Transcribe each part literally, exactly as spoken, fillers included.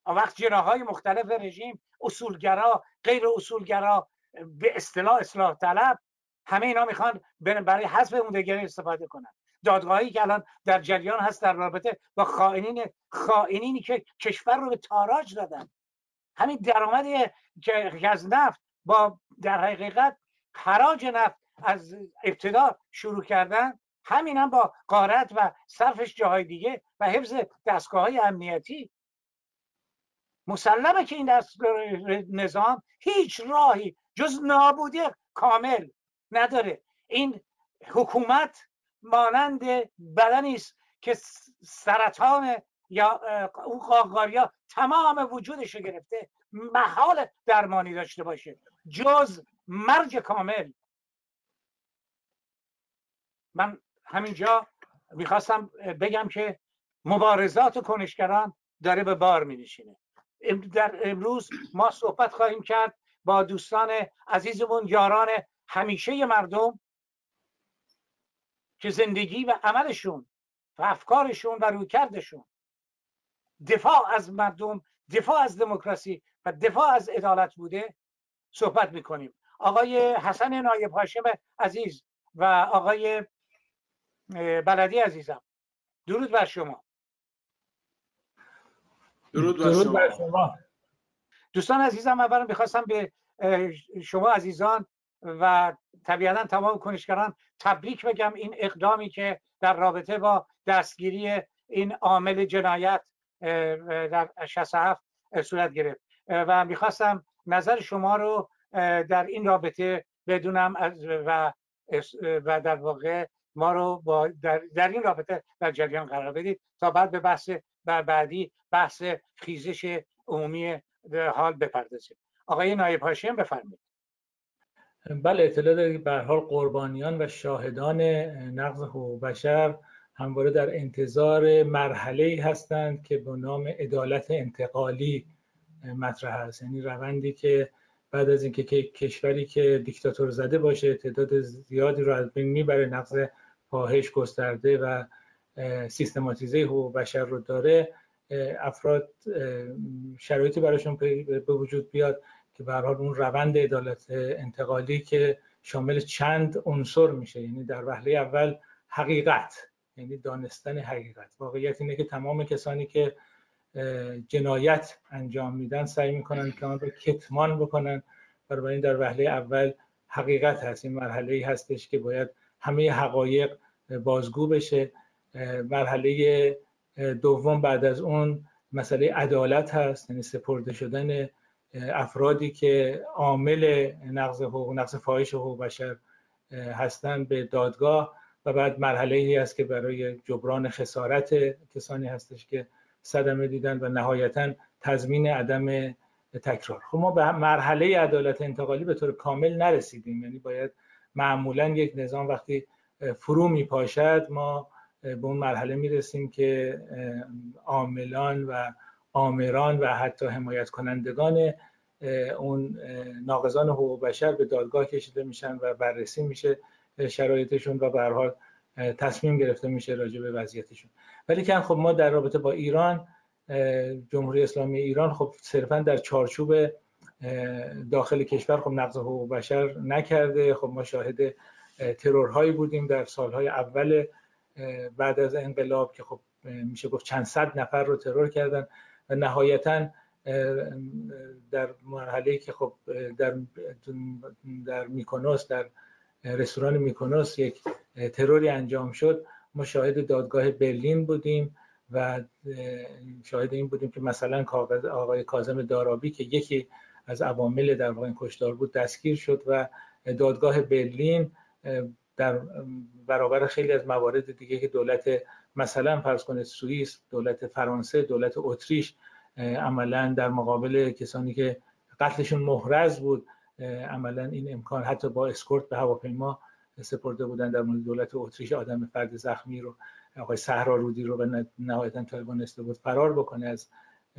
وقت جناح‌های مختلف رژیم، اصولگرا، غیر اصولگرا، به اصطلاح اصلاح طلب، همه اینا میخوان برای حذف موندگاری استفاده کنن. دادگاهی که الان در جریان هست در رابطه با خائنین خائنینی که کشور رو به تاراج دادن. همین درآمدی که از نفت با در حقیقت حراج نفت از ابتدا شروع کردن، همین هم با غارت و صرفش جاهای دیگه و حفظ دستگاه‌های امنیتی. مسلمه که این نظام هیچ راهی جز نابودی کامل نداره. این حکومت مانند بدنی است که سرطان یا اون قاقاریا تمام وجودش رو گرفته، محال درمانی داشته باشه جز مرگ کامل. من همینجا میخواستم بگم که مبارزات کنشگران داره به بار می‌نشینه. در امروز ما صحبت خواهیم کرد با دوستان عزیزمون، یاران همیشه مردم که زندگی و عملشون و افکارشون و رویکردشون دفاع از مردم، دفاع از دموکراسی و دفاع از عدالت بوده. صحبت میکنیم. آقای حسن نایب هاشم عزیز و آقای بلدی عزیزم، درود بر شما. درود بر شما. بر شما دوستان عزیزم، اولا میخواستم به شما عزیزان و طبیعتا تمام کنشگران تبریک بگم این اقدامی که در رابطه با دستگیری این عامل جنایت در شصت و هفت صورت گرفت و میخواستم نظر شما رو در این رابطه بدونم و و در واقع ما رو با در, در این رابطه در جریان قرار بدید تا بعد به بحث بعدی، بحث خیزش عمومی حال بپردازیم. آقای نایب هاشم بفرمایید. بله، اطلاع دارید به هر حال قربانیان و شاهدان نقض حقوق بشر همواره در انتظار مرحله‌ای هستند که به نام عدالت انتقالی مطرح است. یعنی روندی که بعد از اینکه کشوری که دیکتاتور زده باشه تعداد زیادی رو از بین میبره، نقض فاحش گسترده و سیستماتیزه حقوق بشر رو داره، افراد شرایطی براشون به وجود بیاد که به هر حال اون روند عدالت انتقالی که شامل چند عنصر میشه، یعنی در وهله اول حقیقت، یعنی دانستن حقیقت. واقعیت اینه که تمام کسانی که جنایت انجام میدن سعی میکنن که آن رو کتمان بکنن. بنابراین در وهله اول حقیقت هست، این مرحله‌ای هستش که باید همه حقایق بازگو بشه. مرحله دوم بعد از اون مسئله عدالت هست، یعنی سپرده شدن افرادی که عامل نقض حقوق نقض فاحش حقوق بشر هستند به دادگاه. و بعد مرحله‌ای هست که برای جبران خسارت کسانی هستش که صدمه دیدن و نهایتاً تضمین عدم تکرار. خب ما به مرحله عدالت انتقالی به طور کامل نرسیدیم، یعنی باید معمولاً یک نظام وقتی فرو میپاشد ما به اون مرحله میرسیم که عاملان و آمران و حتی حمایت کنندگان اون ناقضان حقوق بشر به دادگاه کشیده میشن و بررسی میشه شرایطشون و به هر حال تصمیم گرفته میشه راجع به وضعیتشون. ولی که خب ما در رابطه با ایران، جمهوری اسلامی ایران، خب صرفا در چارچوب داخل کشور خب نقض حقوق بشر نکرده. خب ما شاهد ترورهایی بودیم در سالهای اول بعد از انقلاب که خب میشه گفت چند صد نفر رو ترور کردن و نهایتاً در مرحله‌ای که خب در در میکونوس، در رستوران میکونوس یک تروری انجام شد، ما شاهد دادگاه برلین بودیم و شاهد این بودیم که مثلا آقای کاظم دارابی که یکی از عوامل در واقع کشتار بود دستگیر شد و دادگاه برلین در برابر خیلی از موارد دیگه که دولت مثلا فرض کنید سوئیس، دولت فرانسه، دولت اتریش عملا در مقابل کسانی که قتلشون محرز بود عملا این امکان حتی با اسکورت به هواپیما سپرده بودن. در مورد دولت اتریش آدم فرد زخمی رو، آقای صحرارودی رو به نهایتا توانسته بود فرار بکنه از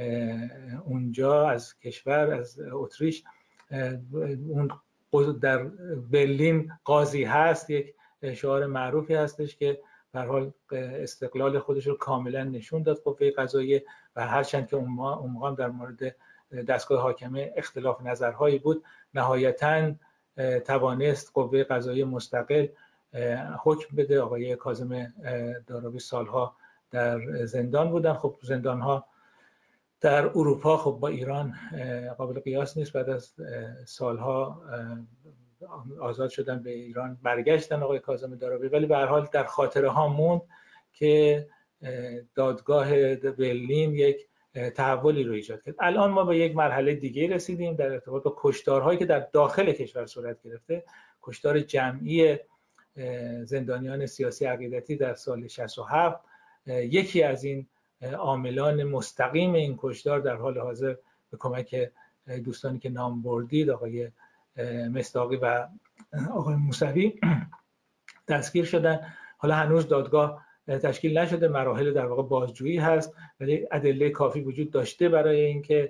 اونجا، از کشور، از اتریش. اون در برلین قاضی هست، یک شعار معروفی هستش که به هر حال استقلال خودش رو کاملا نشون داد قوه قضاییه و هرچند که اون موقع در مورد دستگاه حاکمه اختلاف نظرهایی بود، نهایتاً توانست قوه قضاییه مستقل حکم بده. آقای کاظم دارابی سالها در زندان بودن. خب زندانها در اروپا خب با ایران قابل قیاس نیست. بعد از سالها آزاد شدن، به ایران برگشتن آقای کاظم دارابی، ولی به هر حال در خاطره ها موند که دادگاه برلین یک تحولی رو ایجاد کرد. الان ما به یک مرحله دیگه رسیدیم در ارتباط با کشتارهایی که در داخل کشور صورت گرفته. کشتار جمعی زندانیان سیاسی عقیدتی در سال شصت و هفت، یکی از این عاملان مستقیم این کشتار در حال حاضر به کمک دوستانی که نام بردید، آقای مصداقی و آقای موسوی، دستگیر شدن. حالا هنوز دادگاه تشکیل نشده، مراحل در واقع بازجویی هست، ولی ادله کافی وجود داشته برای اینکه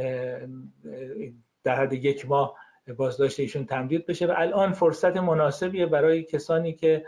در حد یک ماه بازداشت ایشون تمدید بشه و الان فرصت مناسبیه برای کسانی که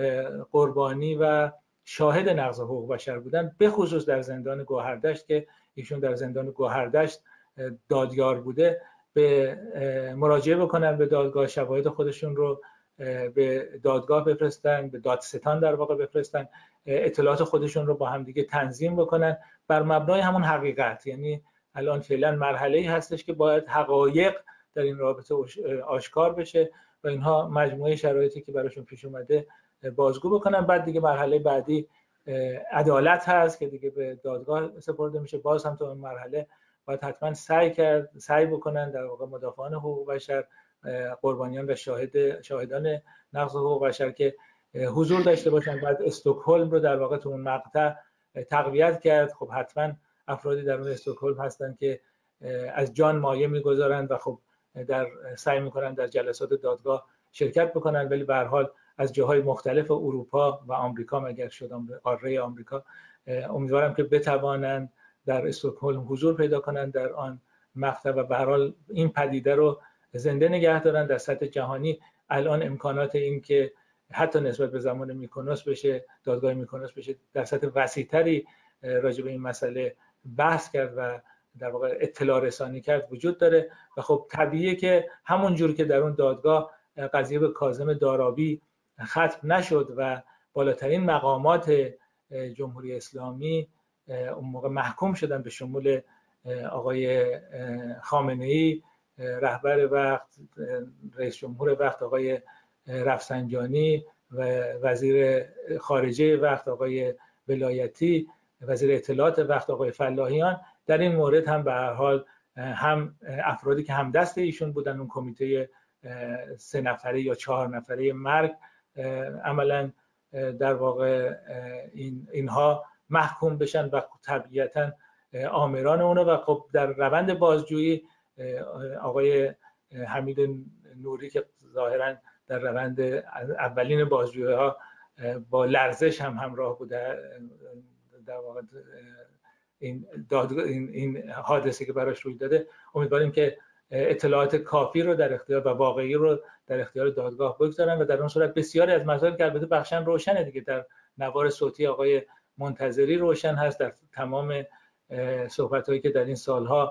قربانی و شاهد نقض حقوق بشر بودن، به خصوص در زندان گوهردشت که ایشون در زندان گوهردشت دادیار بوده، به مراجعه بکنن به دادگاه، شواهد خودشون رو به دادگاه بفرستن، به دادستان در واقع بفرستن، اطلاعات خودشون رو با هم دیگه تنظیم بکنن بر مبنای همون حقیقت. یعنی الان فعلا مرحله‌ای هستش که باید حقایق در این رابطه آشکار بشه و اینها مجموعه شرایطی که براشون پیش اومده بازگو بکنن. بعد دیگه مرحله بعدی عدالت هست که دیگه به دادگاه سپرده میشه. باز هم تو این مرحله باید حتما سعی کرد سعی بکنن در واقع مدافعان حقوق بشر، قربانیان و شاهد شاهدان نقض حقوق بشر که حضور داشته باشن. بعد استکهلم رو در واقع تو اون مقطع تقویت کرد. خب حتما افرادی در اون استکهلم هستن که از جان مایه میگذارن و خب در سعی میکنن در جلسات دادگاه شرکت بکنن، ولی به هر حال از جاهای مختلف اروپا و آمریکا مگر شدن قاره آمریکا، امیدوارم که بتوانند در استکهلم حضور پیدا کنند در آن مقطع و به هر حال این پدیده رو زنده نگه دارن در سطح جهانی. الان امکانات این که حتی نسبت به زمان میکونوس بشه، دادگاه میکونوس بشه، در سطح وسیع‌تری راجع به این مسئله بحث کرد و در واقع اطلاع رسانی کرد وجود داره و خب طبیعیه که همون جور که در اون دادگاه قضیه به کاظم دارابی ختم نشد و بالاترین مقامات جمهوری اسلامی اون موقع محکوم شدن به شمول آقای خامنه‌ای رهبر وقت، رئیس جمهور وقت آقای رفسنجانی و وزیر خارجه وقت آقای ولایتی، وزیر اطلاعات وقت آقای فلاحیان، در این مورد هم به هر حال هم افرادی که هم دست ایشون بودن، اون کمیته سه نفره یا چهار نفره مرگ، عملا در واقع این اینها محکوم بشن و طبیعتا آمران اونه و خب در روند بازجویی آقای حمید نوری که ظاهرا در روند اولین بازجویی ها با لرزش هم همراه بوده، در واقع این دادگاه این, این حادثه که براش روی داده، امیدواریم که اطلاعات کافی رو در اختیار و واقعی رو در اختیار دادگاه بگذارن و در اون صورت بسیاری از مسائل که البته بخشن روشنه دیگه، در نوار صوتی آقای منتظری روشن هست، در تمام صحبت‌هایی که در این سالها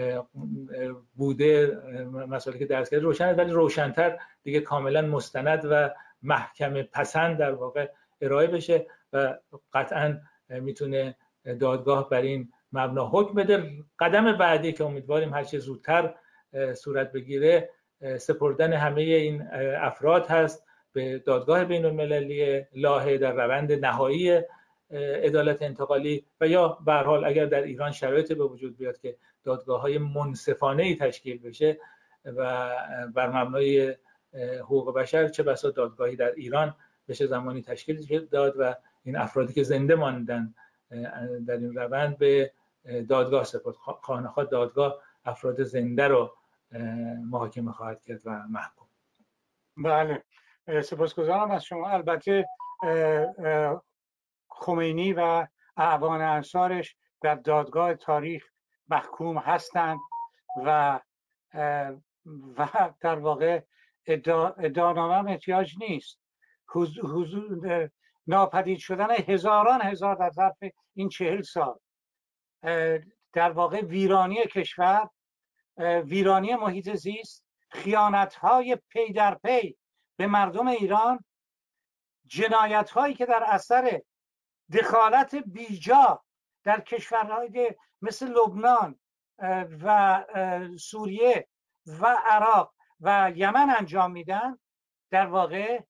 بوده، مسائلی که درس کرده روشنه، ولی روشن‌تر دیگه کاملا مستند و محکمه پسند در واقع ارائه بشه و قطعاً میتونه دادگاه بر این مبنا حکم بده. قدم بعدی که امیدواریم هر چه زودتر صورت بگیره سپردن همه این افراد هست به دادگاه بین المللی لاهه در روند نهایی عدالت انتقالی و یا به هر حال اگر در ایران شرایطی به وجود بیاد که دادگاه‌های منصفانه‌ای تشکیل بشه و بر مبنای حقوق بشر، چه بسا دادگاهی در ایران بشه زمانی تشکیل داد و این افرادی که زنده ماندن در این روند به دادگاه سپرد. خانه‌خواه دادگاه افراد زنده رو محاکمه خواهد کرد و محکوم. بله، سپاسگزارم از شما. البته خمینی و اعوان انصارش در دادگاه تاریخ محکوم هستند و و در واقع ادعانامه احتیاج نیست. حضور ناپدید شدن هزاران هزار در ظرف این چهل سال، در واقع ویرانی کشور، ویرانی محیط زیست، خیانت‌های پی در پی به مردم ایران، جنایت‌هایی که در اثر دخالت بیجا در کشورهای مثل لبنان و سوریه و عراق و یمن انجام میدن، در واقع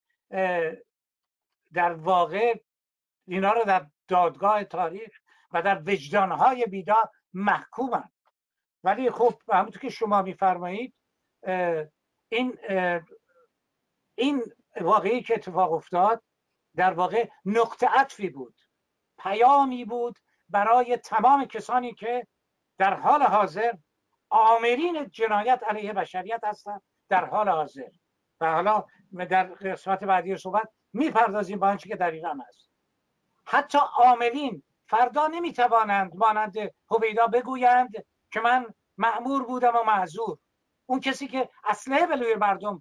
در واقع اینا رو در دادگاه تاریخ و در وجدانهای بیدار محکومن. ولی خب همونطور که شما میفرمایید این این واقعی که اتفاق افتاد در واقع نقطه عطفی بود، پیامی بود برای تمام کسانی که در حال حاضر عاملین جنایت علیه بشریت هستند در حال حاضر. و حالا در قسمت بعدی صحبت میپردازیم با آنچه که در ایران است. حتی عاملین فردا نمیتوانند مانند هویدا بگویند که من مأمور بودم و معذور. اون کسی که اسلحه به روی مردم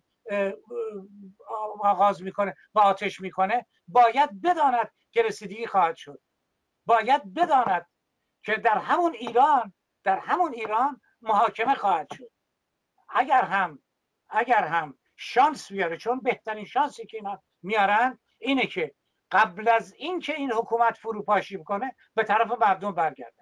آغاز میکنه و آتش میکنه باید بداند که رسیدگی خواهد شد، باید بداند که در همون ایران در همون ایران محاکمه خواهد شد. اگر هم اگر هم شانس بیاره، چون بهترین شانسی که اینا میارن اینه که قبل از این که این حکومت فروپاشی بکنه به طرف مردم برگردن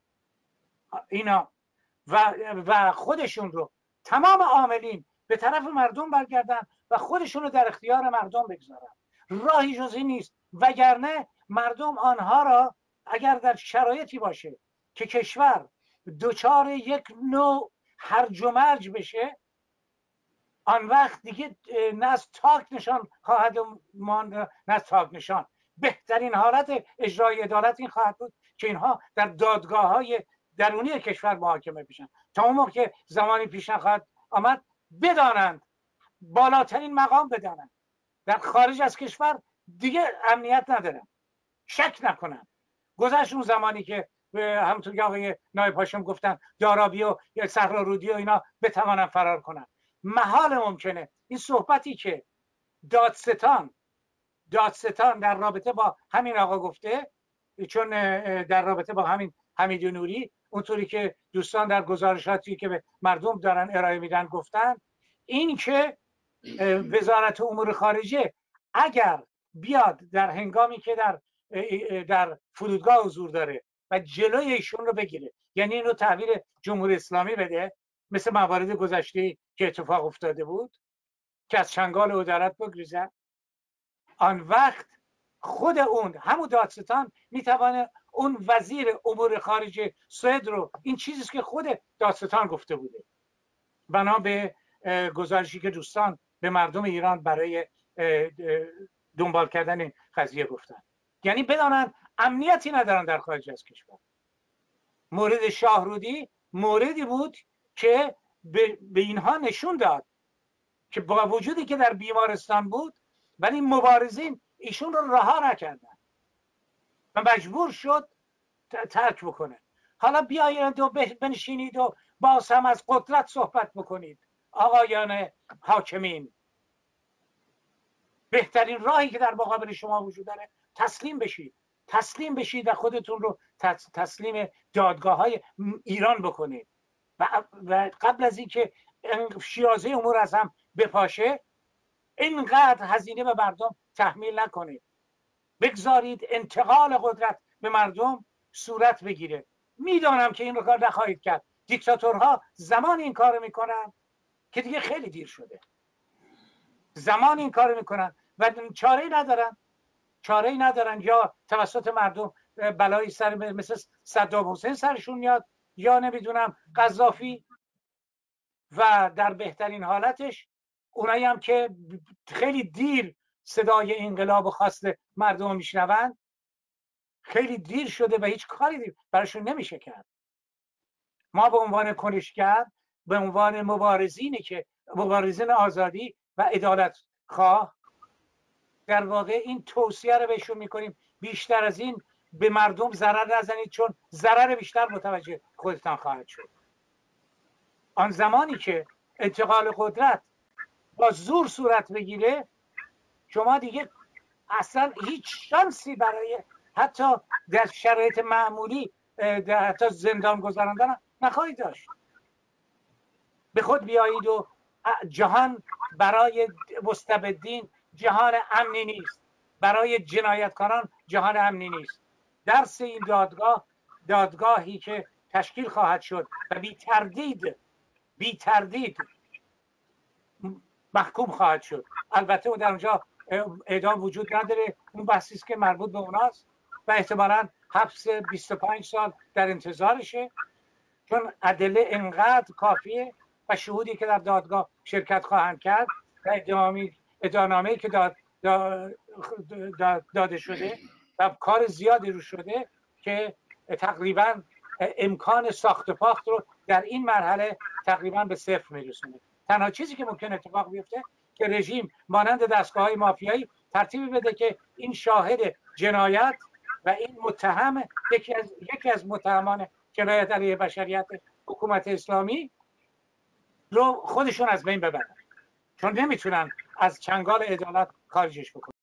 اینا و و خودشون رو، تمام عاملین به طرف مردم برگردن و خودشون رو در اختیار مردم بگذارن. راهی جز این نیست، وگرنه مردم آنها را اگر در شرایطی باشه که کشور دچار یک نوع هرج و مرج بشه، آن وقت دیگه نه از تاک نشان خواهد ماند، نه از تاک نشان. بهترین حالت اجرای عدالت این خواهد بود که اینها در دادگاه های درونی کشور محاکمه بشن. تا اون موقع که زمانی پیش نخواهد آمد بدانند، بالاترین مقام بدانند در خارج از کشور دیگه امنیت ندارن، شک نکنن. گذشت اون زمانی که همونطور که آقای نایب هاشم گفتن دارابی و یا صحرارودی و اینا بتوانن فرار کنن. محال ممکنه این صحبتی که دادستان دادستان در رابطه با همین آقا گفته، چون در رابطه با همین حمید نوری اونطوری که دوستان در گزارشاتی که به مردم دارن ارائه میدن گفتن، این که وزارت امور خارجه اگر بیاد در هنگامی که در در فرودگاه حضور داره و جلوی ایشون رو بگیره، یعنی اینو تحویل جمهوری اسلامی بده، مثل موارد گذشته که اتفاق افتاده بود که از چنگال عدالت بگریزن، آن وقت خود اون همون دادستان میتونه اون وزیر امور خارجه سوئد رو، این چیزی که خود دادستان گفته بوده بنا به گزارشی که دوستان به مردم ایران برای دنبال کردن این قضیه گفتن، یعنی بدانن امنیتی ندارن در خارج از کشور. مورد شاهرودی موردی بود که به اینها نشون داد که با وجودی که در بیمارستان بود ولی مبارزین ایشون رو رها نکردن و مجبور شد ترک بکنه. حالا بیایید و بنشینید و باز هم از قدرت صحبت بکنید. آقایان حاکمین، بهترین راهی که در مقابل شما وجود داره تسلیم بشید، تسلیم بشید و خودتون رو تسلیم دادگاه های ایران بکنید و, و قبل از اینکه شیرازه امور از هم بپاشه اینقدر هزینه به مردم تحمیل نکنید. بگذارید انتقال قدرت به مردم صورت بگیره. میدانم که این رو کار نخواهید کرد. دیکتاتورها زمان این کار میکنن که دیگه خیلی دیر شده. زمان این کار میکنن و چاره ندارن چاره ندارن یا توسط مردم بلایی سر مثل صدام حسین سرشون میاد یا نمیدونم قذافی، و در بهترین حالتش اونایی هم که خیلی دیر صدای انقلاب و خواست مردم میشنوند، خیلی دیر شده و هیچ کاری براشون نمیشه کرد. ما به عنوان کنشگر، به عنوان مبارزینی که مبارزین آزادی و عدالت خواه، در واقع این توصیه رو بهشون میکنیم بیشتر از این به مردم ضرر نزنید، چون ضرر بیشتر متوجه خودتان خواهد شد. آن زمانی که انتقال قدرت با زور صورت بگیره، شما دیگه اصلا هیچ شانسی برای حتی در شرایط معمولی در حتی زندان گذراندن نخواهید داشت. به خود بیایید و جهان برای مستبدین جهان امنی نیست، برای جنایتکاران جهان امنی نیست. درس این دادگاه دادگاهی که تشکیل خواهد شد و بی تردید بی تردید محکوم خواهد شد. البته در اونجا اعدام وجود نداره، اون بحثی است که مربوط به اوناست و احتمالاً حبس بیست و پنج سال در انتظارشه، چون ادله انقدر کافیه و شهودی که در دادگاه شرکت خواهند کرد و ادعانامه‌ای که داد داد داده شده و کار زیادی رو شده که تقریبا امکان ساخت و پاخت رو در این مرحله تقریبا به صفر میرسونه. تنها چیزی که ممکن اتفاق بیفته که رژیم مانند دستگاه‌های مافیایی ترتیبی بده که این شاهد جنایت و این متهم یکی از یکی از متهمان جنایت علیه بشریت حکومت اسلامی رو خودشون از بین ببرن، چون نمیتونن از چنگال عدالت خارجش بکنن.